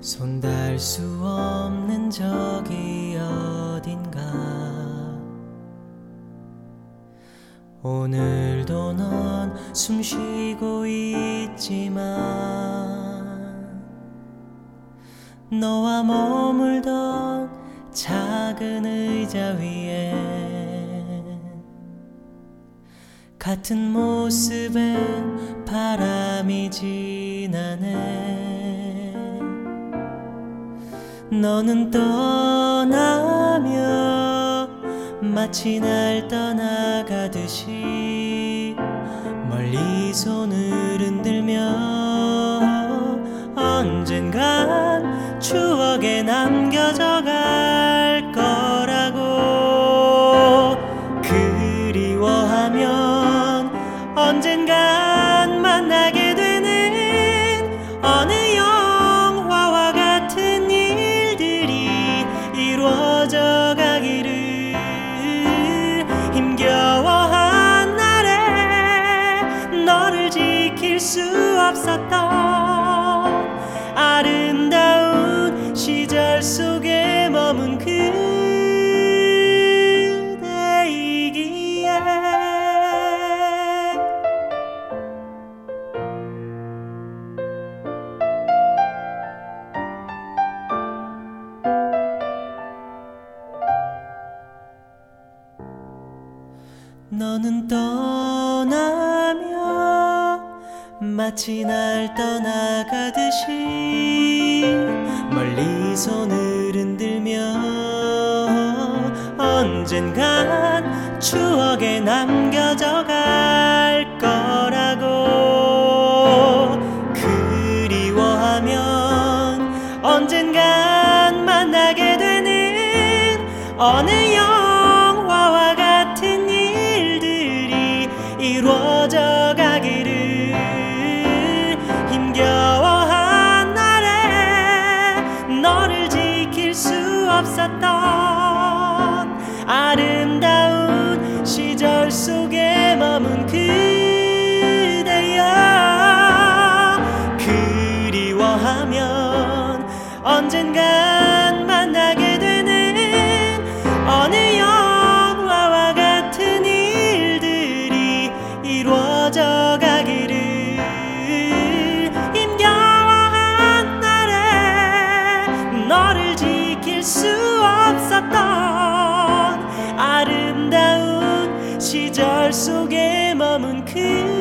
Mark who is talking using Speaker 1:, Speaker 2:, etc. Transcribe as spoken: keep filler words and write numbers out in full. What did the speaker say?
Speaker 1: 손 닿을 수 없는 저기 어딘가 오늘도 넌 숨쉬고 있지만 너와 머물던 작은 의자 위에 같은 모습엔 바람이 지나네. 너는 떠나며 마치 날 떠나가듯이 멀리 손을 흔들며 언젠간 추억에 남겨져 갈 거라고. 그리워하면 언젠간 만나게 되는 어느 영화와 같은 일들이 이루어져 가기를. 힘겨워한 날에 너를 지킬 수 없었던 아름다운 시절 속에 머문 그대이기에 너는 떠나며 마치 날 떠나가듯이 멀리 손을 흔들며 언젠간 추억에 남겨져 갈 거라고. 그리워하면 언젠간 만나게 되는 어느 영화와 같은 일들이 이루어져 가기를. 힘겨워한 날에 너를 지킬 수 없었던 아름다운 시절 속에 머문 그대여. 그리워하면 언젠간 만나게 되는 어느 영화와 같은 일들이 이루어져 가기를. 힘겨워한 날에 너를 지킬 수 없었던 아름다운 시절 속에 머문 그